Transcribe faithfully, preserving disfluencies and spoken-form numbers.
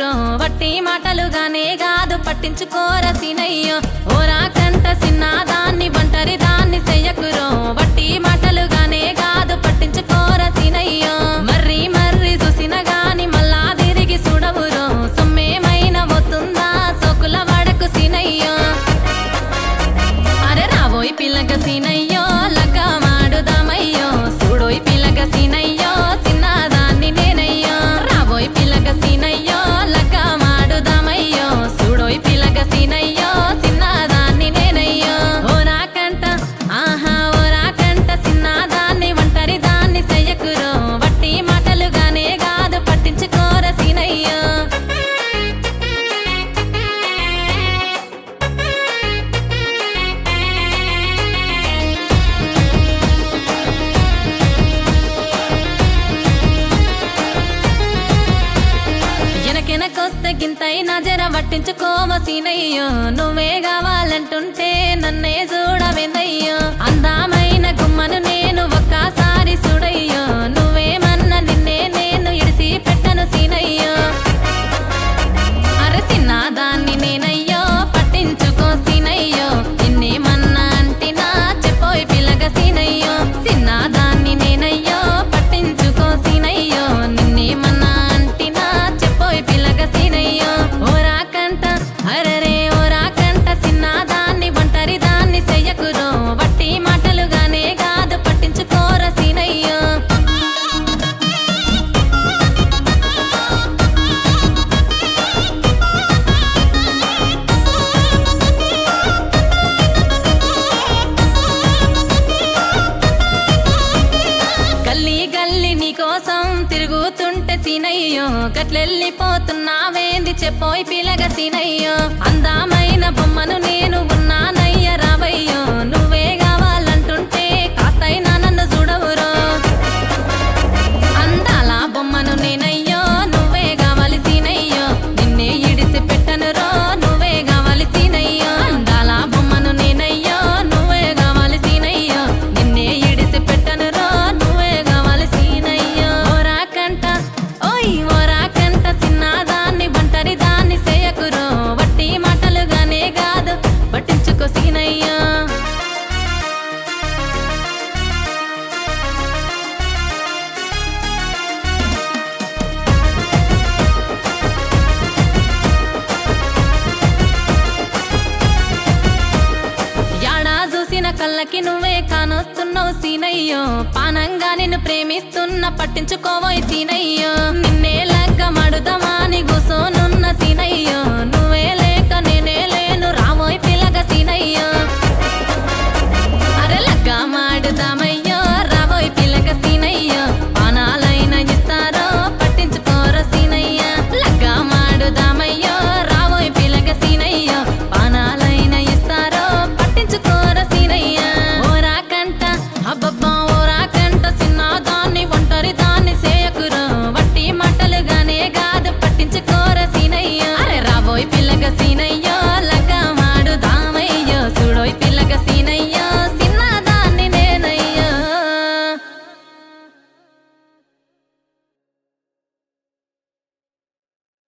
చెయ్యకురో వట్టి మాటలుగానే కాదు పట్టించుకోర సీనయ్యో ఓరా కంట సిన్నదాన్ని ఒంటరి దాన్ని చెయ్యకురో వట్టి మాటలుగానే కాదు పట్టించుకోర సీనయ్యో మర్రి మర్రి చూసిన గాని మళ్ళా తిరిగి చూడవురో సొమ్మేమైన వస్తుందా సోకుల వడకు సీనయ్యో అరే రావోయ్ పిల్లగ సీనయ్యో లగ్గ మాడుదామయ్యో చూడోయ్ పిల్లగ సీనయ్యో చిన్నదాన్ని నేనయ్యో రావోయ్ పిల్లగ సీనయ్యో లగ్గ మాడుదామయ్యో చూడోయ్ పిల్లగ సీనయ్యో చిన్నదాన్ని నేనయ్యో ఓ నాకంట ఆహా ఓ నాకంట చిన్నదాన్ని ఒంటరి దాన్ని చెయ్యకురో వట్టి మాటలుగానే కాదు పట్టించుకోర సీనయ్యో ఎనకెనకొస్తే గింతైనా జర పట్టించుకోవ సీనయ్యో నువ్వే కావాలంటుంటే నన్నే చూడవేందయ్యో అందమైన గుమ్మను నేను ఒక్కసారి చూడయ్యో నువ్వేమన్నా నిన్నే నేను ఇడిసి పెట్టను సీనయ్యో అరే చిన్నదాన్ని నేనయ్యో పట్టించుకో సీనయ్యో నిన్నేమన్నా అంటినా చెప్పోయ్ పిల్లగ సీనయ్యో చిన్నదాన్ని నేనయ్యో పట్టించుకో సీనయ్యో నిన్నేమన్నా అంటినా చెప్పోయ్ పిల్లగ సీనయ్యో ఓరా కంట అరరే ఓరా కంట చిన్నదాన్ని ఒంటరి దాన్ని చెయ్యకురో వట్టి మాటలుగానే కాదు పట్టించుకోర సీనయ్యో గల్లీ గల్లీ నీకోసం తిరుగుతుంటే సీనయ్యో గట్లెళ్ళిపోతున్నావేంది చెప్పోయ్ పిల్లగ సీనయ్యో అందమైన బొమ్మను నేను ఉన్నానయ్య రావయ్యో నువ్వే కావాలంటుంటే కాస్తైనా నన్ను చూడవురో అందాల బొమ్మను నేనయ్యో నువ్వే కావాలి సీనయ్యో నిన్నే ఇడిసి పెట్టనురో నువ్వే కావాలి సీనయ్యో అందాల బొమ్మను నేనయ్యో నువ్వే కావాలి సీనయ్యో నిన్నే ఇడిసి పెట్టనురో నువ్వే కావాలి సీనయ్యో ఓరా కంట ఓయ్ ఓరా కంట చిన్నదాన్ని ఒంటరి దాన్ని చెయ్యకురో వట్టి మాటలుగానే కాదు పట్టించుకో సీనయ్యో యాడా చూసిన కళ్ళకి నువ్వే కానొస్తున్నావు సీనయ్యో పానంగా నిన్ను ప్రేమిస్తున్న పట్టించుకోవోయ్ సీనయ్యో నిన్నే లగ్గ మడుదమాని కూసోనున్న సీనయ్యో నువ్వే